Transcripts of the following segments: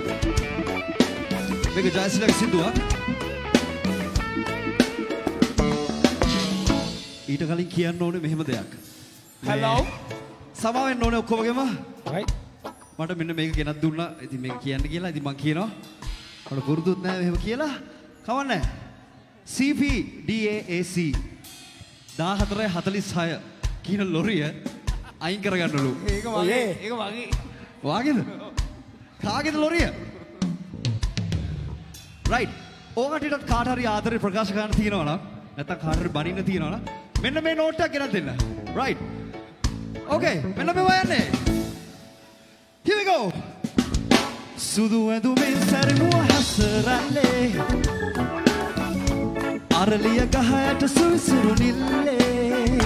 මේක ජයසිලගේ සින්දුවක්. ඊට කලින් කියන්න ඕනේ මෙහෙම දෙයක්. Hello. සමාවෙන්න ඕනේ ඔක්කොමගෙම. Right. මට මෙන්න මේක ගෙනත් දුන්නා. ඉතින් මේක කියන්න කියලා. ඉතින් මං කියනවා. මට පුරුදුත් නැහැ මෙහෙම කියලා. කවන්නේ. CP DAAC 1446 කියන ලොරිය අයින් කරගන්නලු. ඒක වගේ. ඒක වගේ. වාගේද? කාගේද ලොරිය? right. ඕකට කාට හරි ආදරේ ප්‍රකාශ කරන්න තියෙනවා නම් නැත්නම් කාට හරි බනින්න තියෙනවා නම් මෙන්න මේ නෝට් එක ගෙනත් දෙන්න. right. okay. මෙන්න මේ වයන්නේ. here we go. සුදු ඇඳුමින් සැරිමුව හසරන්නේ අරලිය ගහයට සුවිසුරු නිල්ලේ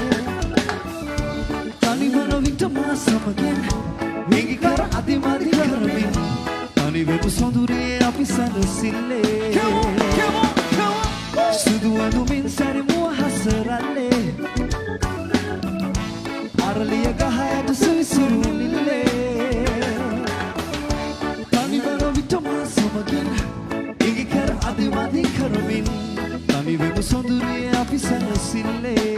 තනිවන විට මා සමගින් වෙගි කර අදිමදි කරමින් තනිවෙමු සොඳුරේ අපි සැනසිල්ලේ සුදු ඇඳුමින් සැරිමුව හසරන්නේ අරලිය ගහයට සුවිසුරු නිල්ලේ තනිවන විට මා සමගින් වෙගි කර අදිමදි කරමින් තනිවෙමු සොඳුරේ අපි සැනසිල්ලේ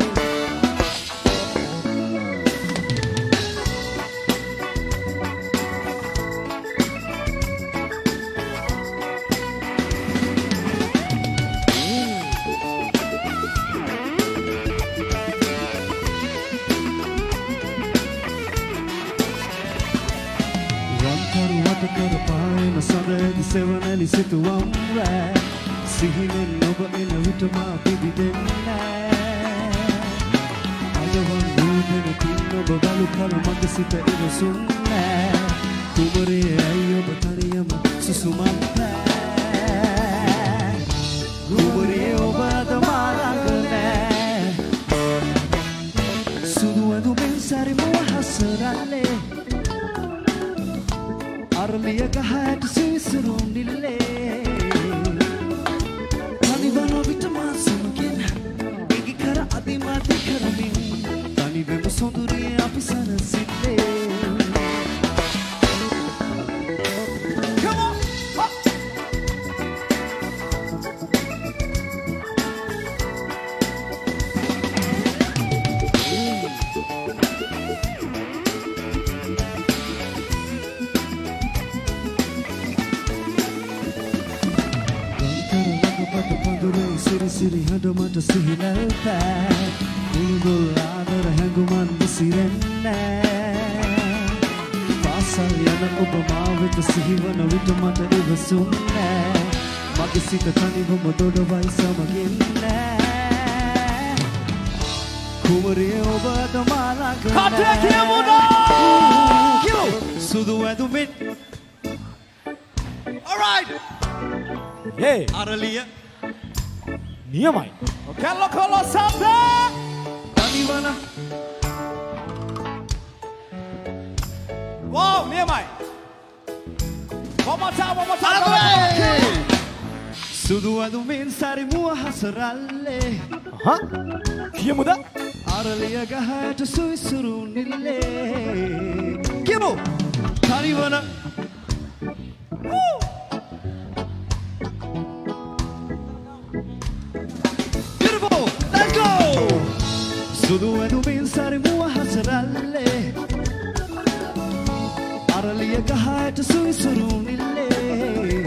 සෙවනැලි සිතුවම් රෑ සිහිනෙන් ඔබ එන විට මා පිබිදෙන්නේ අදවන් දූදෙන පින් ඔබ බලු කල මගේ සිත ඉවසුම් නෑ කුමරේ ඇයි ඔබ තනියම සුසුමන් නෑ කුමරේ ඔබ අද මා ළඟ නෑ සුදු ඇඳුමින් සැරිමුව හසරන්නේ අරලිය ගහට සිවිසුරු නිල්ලේ තනිවන විට මා සමගින් වෙගි කර අදිමදි කරමින් තනිවෙමු සොඳුරේ අපි සැනසිල්ලේ සිරි හඬමට සිහිනල් පෑ උළුගොල් ආදර හැඟුමන් විසිරෙන්නේ පාසල් යන ඔබ මා වෙත සිහිවන විට මට ඉවසුම් නෑ මගේ සිත තනිවම දොඩවයි සමගින් නෑ කුමරිය ඔබ අද මා ළඟ නෑ කියමු සුදු ඇඳුමින් alright අරලිය නියමයි. Kello Kolo Samba! Taniwana. Wow, නියමයි. One more time. සුදු ඇඳුමින් සැරිමුව හසරල්ලේ. කියමුද? අරලිය ගහට සුවිසුරු නිල්ලේ. කියමු. තනිවන. සුදු ඇඳුමින් සැරිමුව හසරල්ලේ අරලිය ගහට සුවිසුරු නිල්ලේ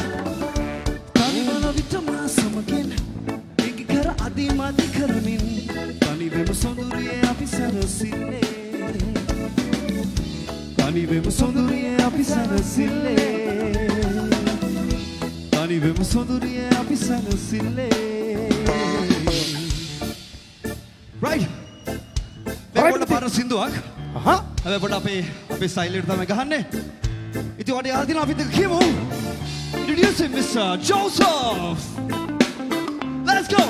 තනිවන විට මා සමගින් වෙගි කර අදිමදි කරමින් තනිවෙමු සොඳුරේ අපි සැනසිල්ලේ තනිවෙමු සොඳුරේ අපි සැනසිල්ලේ තනිවෙමු සොඳුරේ අපි සැනසිල්ලේ right. මේකට පාර සින්දුවක්. හැබැයි පොඩ්ඩ අපේ ස්ටයිල් එකට තමයි ගහන්නේ. ඉතින් වඩේ ආදින අපි දෙක කියමු. Introducing Mr. Joseph. Let's go.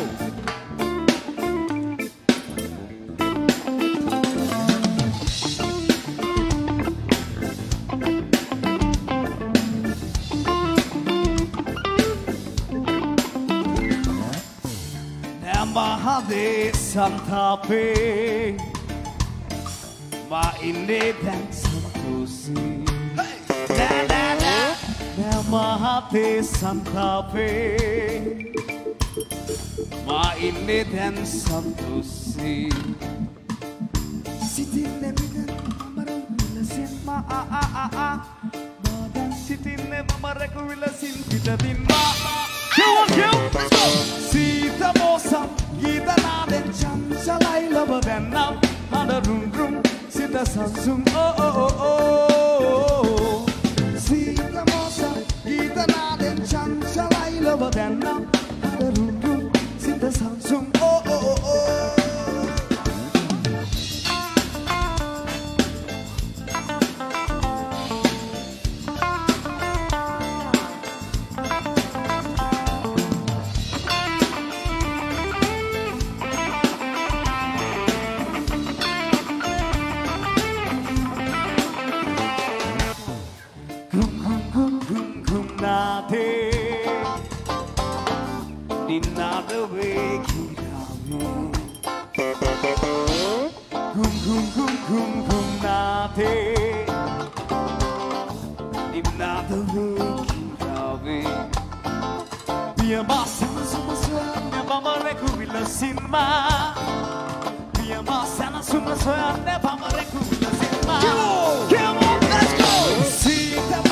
Mahade Santape Ma inde dan sampusi La la la Mahate Santa Fe Ma inne den santusi Sitinne miden amaru vilasin ma Madan sitinne mamareku vilasin pitadin ma Kill! Let's go! Sita mosa Gita naden chanchalai lava denam Hada rum rum Sita sansum oh Sita mosa Gita naden chanchalai lava denam Hada rum rum Sita sansum oh Another way, nate. Another way, Pia Masana Sumaswana, Bama Rekuvilla Sinma. Pia Masana Sumaswana, Bama Rekuvilla Sinma. Come on, let's go! See the